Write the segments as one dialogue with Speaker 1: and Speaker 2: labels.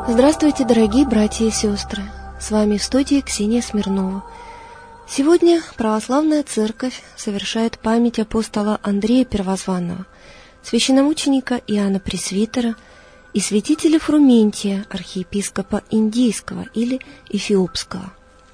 Speaker 1: Здравствуйте, дорогие братья и сестры! С вами в студии Ксения Смирнова. Сегодня Православная Церковь совершает память апостола Андрея Первозванного, священномученика Иоанна Пресвитера и святителя Фрументия, архиепископа Индийского или Эфиопского.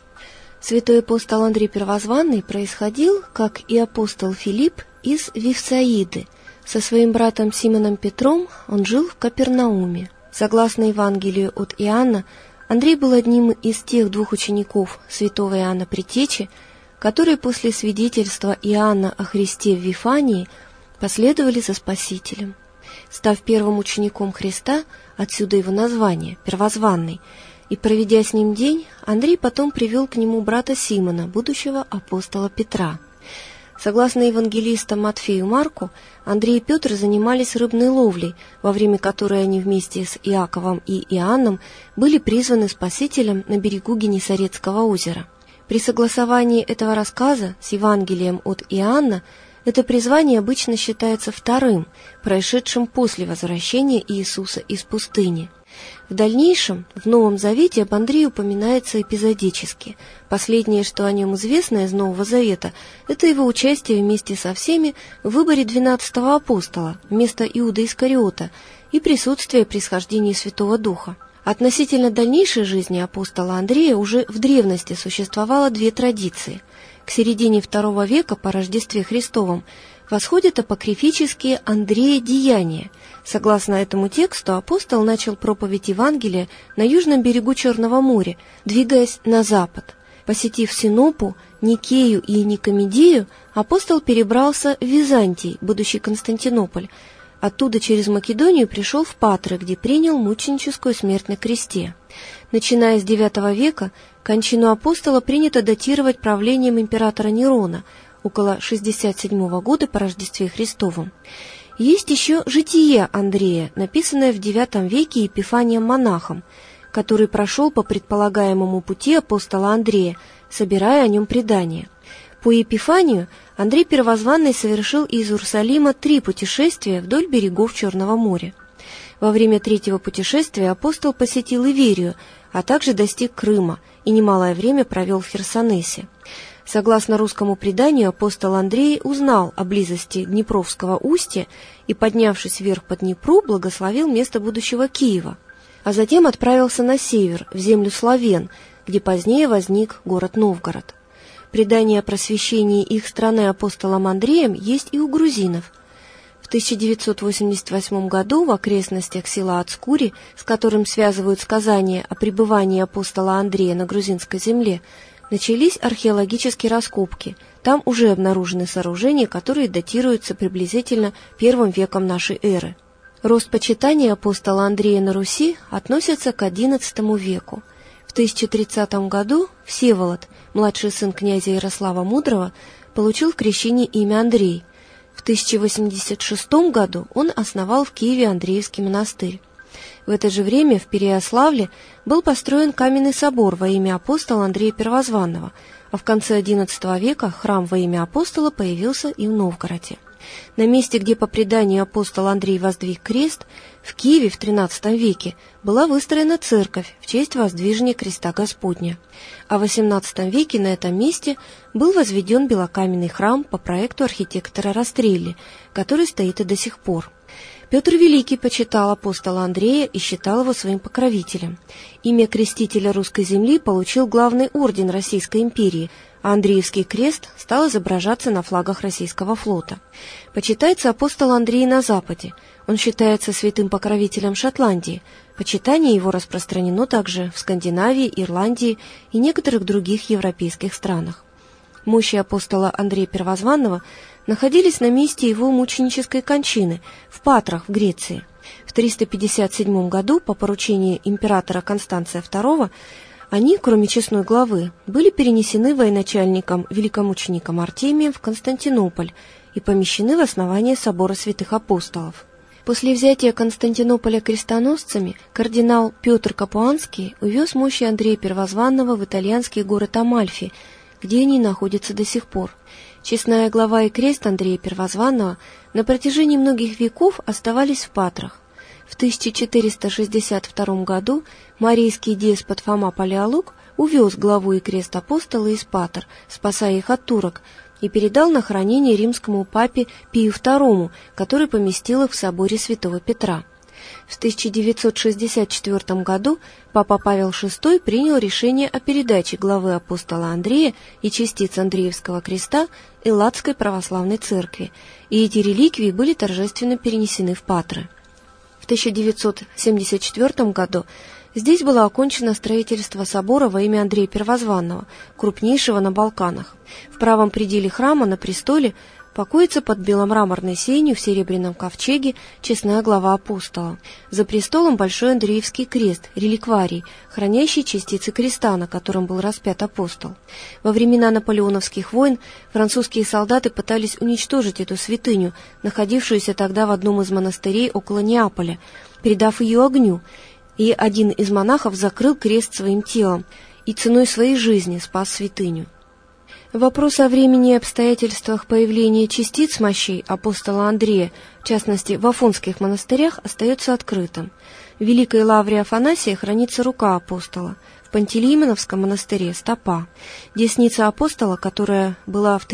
Speaker 1: Святой апостол Андрей Первозванный происходил, как и апостол Филипп, из Вифсаиды. Со своим братом Симоном Петром он жил в Капернауме. Согласно Евангелию от Иоанна, Андрей был одним из тех двух учеников святого Иоанна Предтечи, которые после свидетельства Иоанна о Христе в Вифании последовали за Спасителем. Став первым учеником Христа, отсюда его название «Первозванный», и проведя с ним день, Андрей потом привел к нему брата Симона, будущего апостола Петра. Согласно евангелистам Матфею и Марку, Андрей и Петр занимались рыбной ловлей, во время которой они вместе с Иаковом и Иоанном были призваны Спасителем на берегу Генесарецкого озера. При согласовании этого рассказа с Евангелием от Иоанна это призвание обычно считается вторым, происшедшим после возвращения Иисуса из пустыни. В дальнейшем, в Новом Завете об Андрее упоминается эпизодически. Последнее, что о нем известно из Нового Завета, это его участие вместе со всеми в выборе 12-го апостола вместо Иуда Искариота и присутствие при схождении Святого Духа. Относительно дальнейшей жизни апостола Андрея уже в древности существовало две традиции. К середине II века по Рождестве Христовом восходят апокрифические Андрея-деяния. Согласно этому тексту, апостол начал проповедь Евангелия на южном берегу Черного моря, двигаясь на запад. Посетив Синопу, Никею и Никомедию, апостол перебрался в Византий, будущий Константинополь. Оттуда через Македонию пришел в Патры, где принял мученическую смерть на кресте. Начиная с IX века, кончину апостола принято датировать правлением императора Нерона, около 67 года по Рождестве Христовом. Есть еще «Житие Андрея», написанное в IX веке Епифанием монахом, который прошел по предполагаемому пути апостола Андрея, собирая о нем предания. По Епифанию Андрей Первозванный совершил из Иерусалима 3 путешествия вдоль берегов Черного моря. Во время 3-го путешествия апостол посетил Иверию, а также достиг Крыма и немалое время провел в Херсонесе. Согласно русскому преданию, апостол Андрей узнал о близости Днепровского устья и, поднявшись вверх по Днепру, благословил место будущего Киева, а затем отправился на север, в землю славян, где позднее возник город Новгород. Предание о просвещении их страны апостолом Андреем есть и у грузинов. В 1988 году в окрестностях села Ацкури, с которым связывают сказания о пребывании апостола Андрея на грузинской земле, начались археологические раскопки. Там уже обнаружены сооружения, которые датируются приблизительно I веком нашей эры. Рост почитания апостола Андрея на Руси относится к XI веку. В 1030 году Всеволод, младший сын князя Ярослава Мудрого, получил в крещении имя Андрей. В 1086 году он основал в Киеве Андреевский монастырь. В это же время в Переяславле был построен каменный собор во имя апостола Андрея Первозванного, а в конце XI века храм во имя апостола появился и в Новгороде. На месте, где по преданию апостол Андрей воздвиг крест, в Киеве в XIII веке была выстроена церковь в честь воздвижения креста Господня, а в XVIII веке на этом месте был возведен белокаменный храм по проекту архитектора Растрелли, который стоит и до сих пор. Петр Великий почитал апостола Андрея и считал его своим покровителем. Имя крестителя русской земли получил главный орден Российской империи, а Андреевский крест стал изображаться на флагах российского флота. Почитается апостол Андрей на Западе. Он считается святым покровителем Шотландии. Почитание его распространено также в Скандинавии, Ирландии и некоторых других европейских странах. Мощи апостола Андрея Первозванного находились на месте его мученической кончины в Патрах в Греции. В 357 году по поручению императора Констанция II они, кроме честной главы, были перенесены военачальником великомучеником Артемием в Константинополь и помещены в основание собора святых апостолов. После взятия Константинополя крестоносцами кардинал Петр Капуанский увез мощи Андрея Первозванного в итальянский город Амальфи, где они находятся до сих пор. Честная глава и крест Андрея Первозванного на протяжении многих веков оставались в Патрах. В 1462 году марийский деспот Фома Палеолог увез главу и крест апостола из Патр, спасая их от турок, и передал на хранение римскому папе Пию II, который поместил их в соборе святого Петра. В 1964 году папа Павел VI принял решение о передаче главы апостола Андрея и частиц Андреевского креста Элладской православной церкви, и эти реликвии были торжественно перенесены в Патры. В 1974 году здесь было окончено строительство собора во имя Андрея Первозванного, крупнейшего на Балканах. В правом пределе храма на престоле покоится под беломраморной сенью в серебряном ковчеге честная глава апостола. За престолом большой Андреевский крест, реликварий, хранящий частицы креста, на котором был распят апостол. Во времена наполеоновских войн французские солдаты пытались уничтожить эту святыню, находившуюся тогда в одном из монастырей около Неаполя, передав ее огню, и один из монахов закрыл крест своим телом и ценой своей жизни спас святыню. Вопрос о времени и обстоятельствах появления частиц мощей апостола Андрея, в частности в афонских монастырях, остается открытым. В Великой Лавре Афанасия хранится рука апостола, в Пантелеймоновском монастыре – стопа. Десница апостола, которая была в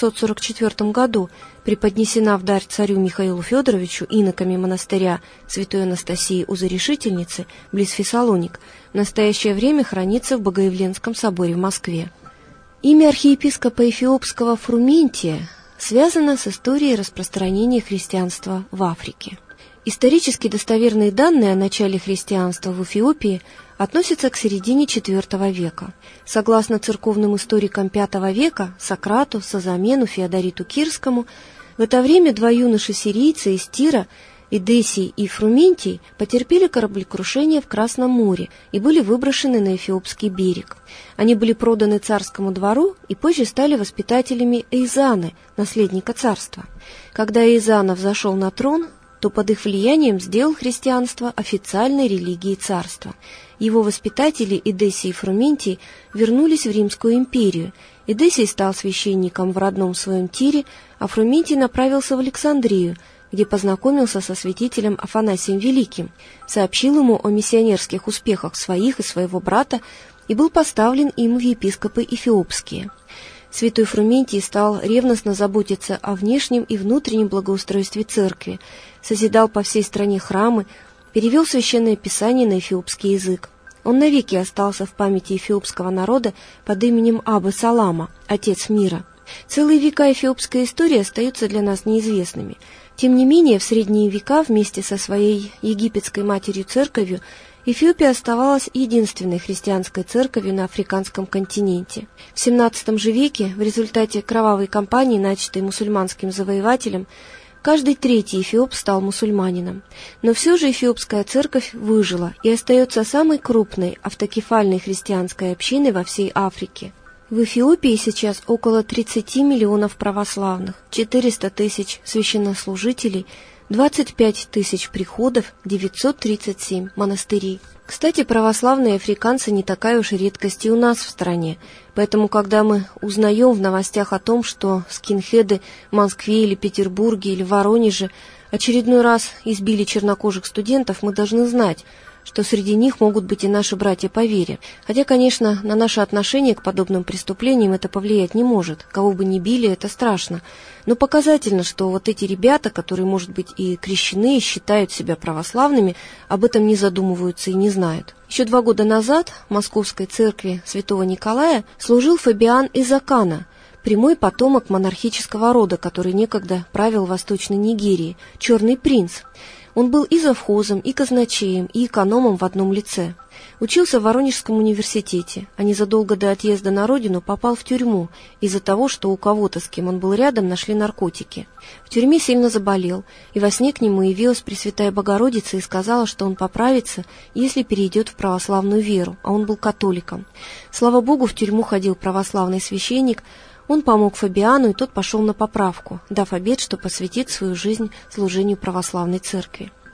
Speaker 1: 1644 году преподнесена в дар царю Михаилу Федоровичу иноками монастыря Святой Анастасии Узорешительницы близ Фессалоник, в настоящее время хранится в Богоявленском соборе в Москве. Имя архиепископа эфиопского Фрументия связано с историей распространения христианства в Африке. Исторически достоверные данные о начале христианства в Эфиопии относятся к середине IV века. Согласно церковным историкам V века, Сократу, Созамену, Феодориту Кирскому, в это время два юноши-сирийца из Тира, Эдесий и Фрументий, потерпели кораблекрушение в Красном море и были выброшены на эфиопский берег. Они были проданы царскому двору и позже стали воспитателями Эйзаны, наследника царства. Когда Эйзана взошел на трон, то под их влиянием сделал христианство официальной религией царства. Его воспитатели Эдесий и Фрументий вернулись в Римскую империю. Эдесий стал священником в родном своем Тире, а Фрументий направился в Александрию, где познакомился со святителем Афанасием Великим, сообщил ему о миссионерских успехах своих и своего брата и был поставлен им в епископы эфиопские. Святой Фрументий стал ревностно заботиться о внешнем и внутреннем благоустройстве церкви, созидал по всей стране храмы, перевел священное писание на эфиопский язык. Он навеки остался в памяти эфиопского народа под именем Абы Салама, Отец мира. Целые века эфиопской истории остаются для нас неизвестными. Тем не менее, в средние века вместе со своей египетской матерью-церковью Эфиопия оставалась единственной христианской церковью на африканском континенте. В XVII же веке, в результате кровавой кампании, начатой мусульманским завоевателем, каждый третий эфиоп стал мусульманином. Но все же эфиопская церковь выжила и остается самой крупной автокефальной христианской общиной во всей Африке. В Эфиопии сейчас около 30 миллионов православных, 400 тысяч священнослужителей, 25 тысяч приходов, 937 монастырей. Кстати, православные африканцы не такая уж и редкость и у нас в стране, поэтому, когда мы узнаем в новостях о том, что скинхеды в Москве или Петербурге или Воронеже очередной раз избили чернокожих студентов, мы должны знать, что среди них могут быть и наши братья по вере. Хотя, конечно, на наше отношение к подобным преступлениям это повлиять не может. Кого бы ни били, это страшно. Но показательно, что вот эти ребята, которые, может быть, и крещены, и считают себя православными, об этом не задумываются и не знают. Еще 2 года назад в Московской церкви святого Николая служил Фабиан из Акана, прямой потомок монархического рода, который некогда правил Восточной Нигерией, черный принц. Он был и завхозом, и казначеем, и экономом в одном лице. Учился в Воронежском университете, а незадолго до отъезда на родину попал в тюрьму из-за того, что у кого-то, с кем он был рядом, нашли наркотики. В тюрьме сильно заболел, и во сне к нему явилась Пресвятая Богородица и сказала, что он поправится, если перейдет в православную веру, а он был католиком. Слава Богу, в тюрьму ходил православный священник. Он помог Фабиану, и тот пошел на поправку, дав обет, что посвятит свою жизнь служению православной церкви.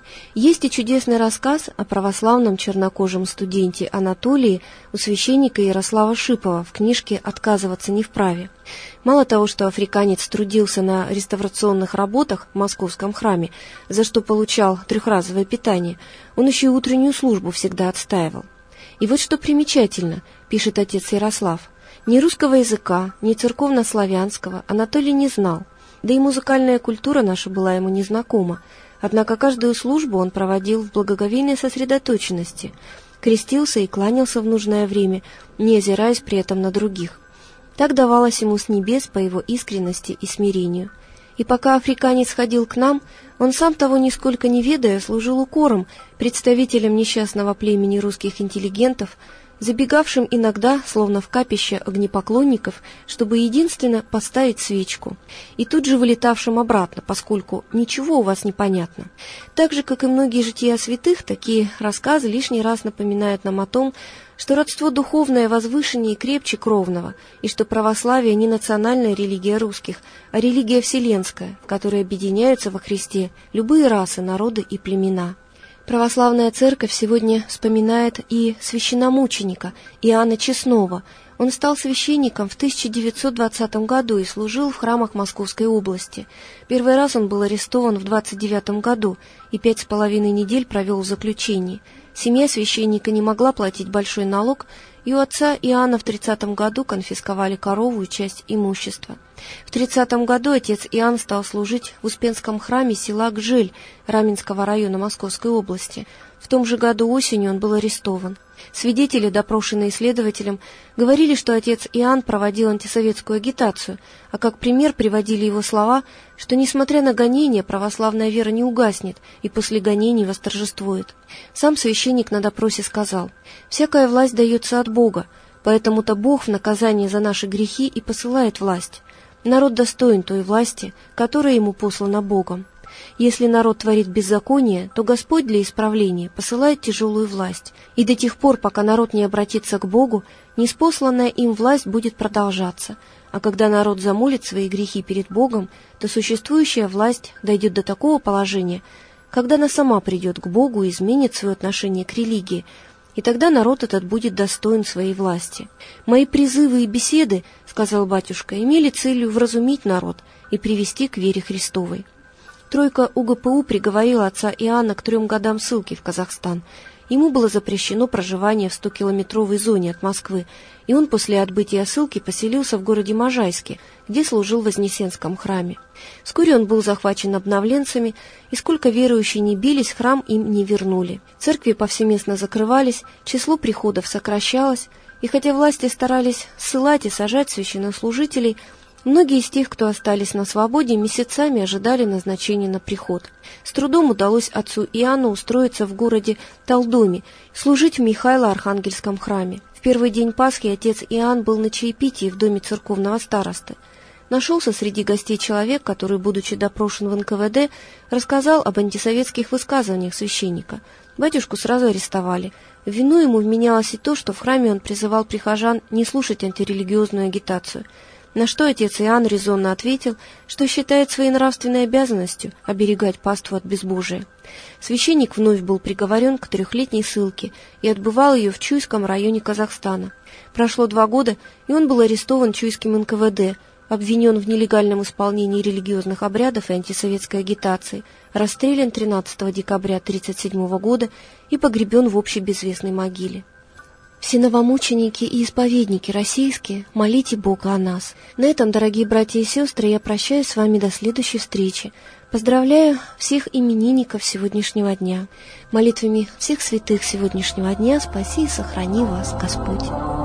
Speaker 1: Есть и чудесный рассказ о православном чернокожем студенте Анатолии у священника Ярослава Шипова в книжке «Отказываться не вправе». Мало того, что африканец трудился на реставрационных работах в московском храме, за что получал трехразовое питание, он еще и утреннюю службу всегда отстаивал. И вот что примечательно, пишет отец Ярослав, ни русского языка, ни церковно-славянского Анатолий не знал, да и музыкальная культура наша была ему незнакома. Однако каждую службу он проводил в благоговейной сосредоточенности, крестился и кланялся в нужное время, не озираясь при этом на других. Так давалось ему с небес по его искренности и смирению. И пока африканец ходил к нам, он сам того нисколько не ведая служил укором представителям несчастного племени русских интеллигентов, забегавшим иногда, словно в капище огнепоклонников, чтобы единственно поставить свечку, и тут же вылетавшим обратно, поскольку ничего у вас не понятно. Так же, как и многие жития святых, такие рассказы лишний раз напоминают нам о том, что родство духовное возвышеннее и крепче кровного, и что православие не национальная религия русских, а религия вселенская, в которой объединяются во Христе любые расы, народы и племена. Православная церковь сегодня вспоминает и священномученика Иоанна Честного. Он стал священником в 1920 году и служил в храмах Московской области. Первый раз он был арестован в 1929 году и 5,5 недель провел в заключении. Семья священника не могла платить большой налог, и у отца Иоанна в 30 году конфисковали корову и часть имущества. В 30 году отец Иоанн стал служить в Успенском храме села Гжель Раменского района Московской области. В том же году осенью он был арестован. Свидетели, допрошенные следователем, говорили, что отец Иоанн проводил антисоветскую агитацию, а как пример приводили его слова, что, несмотря на гонения, православная вера не угаснет и после гонений восторжествует. Сам священник на допросе сказал: «Всякая власть дается от Бога, поэтому-то Бог в наказание за наши грехи и посылает власть. Народ достоин той власти, которая ему послана Богом. Если народ творит беззаконие, то Господь для исправления посылает тяжелую власть, и до тех пор, пока народ не обратится к Богу, ниспосланная им власть будет продолжаться, а когда народ замолит свои грехи перед Богом, то существующая власть дойдет до такого положения, когда она сама придет к Богу и изменит свое отношение к религии, и тогда народ этот будет достоин своей власти. Мои призывы и беседы, — сказал батюшка, — имели целью вразумить народ и привести к вере Христовой». Тройка УГПУ приговорила отца Иоанна к 3 годам ссылки в Казахстан. Ему было запрещено проживание в 100-километровой зоне от Москвы, и он после отбытия ссылки поселился в городе Можайске, где служил в Вознесенском храме. Вскоре он был захвачен обновленцами, и сколько верующие не бились, храм им не вернули. Церкви повсеместно закрывались, число приходов сокращалось, и хотя власти старались ссылать и сажать священнослужителей, многие из тех, кто остались на свободе, месяцами ожидали назначения на приход. С трудом удалось отцу Иоанну устроиться в городе Талдоме, служить в Михаило-Архангельском храме. В первый день Пасхи отец Иоанн был на чаепитии в доме церковного старосты. Нашелся среди гостей человек, который, будучи допрошен в НКВД, рассказал об антисоветских высказываниях священника. Батюшку сразу арестовали. В вину ему вменялось и то, что в храме он призывал прихожан не слушать антирелигиозную агитацию, на что отец Иоанн резонно ответил, что считает своей нравственной обязанностью оберегать паству от безбожия. Священник вновь был приговорен к 3-летней ссылке и отбывал ее в Чуйском районе Казахстана. Прошло 2 года, и он был арестован Чуйским НКВД, обвинен в нелегальном исполнении религиозных обрядов и антисоветской агитации, расстрелян 13 декабря 1937 года и погребен в общебезвестной могиле. Все новомученики и исповедники российские, молите Бога о нас. На этом, дорогие братья и сестры, я прощаюсь с вами до следующей встречи. Поздравляю всех именинников сегодняшнего дня. Молитвами всех святых сегодняшнего дня спаси и сохрани вас Господь.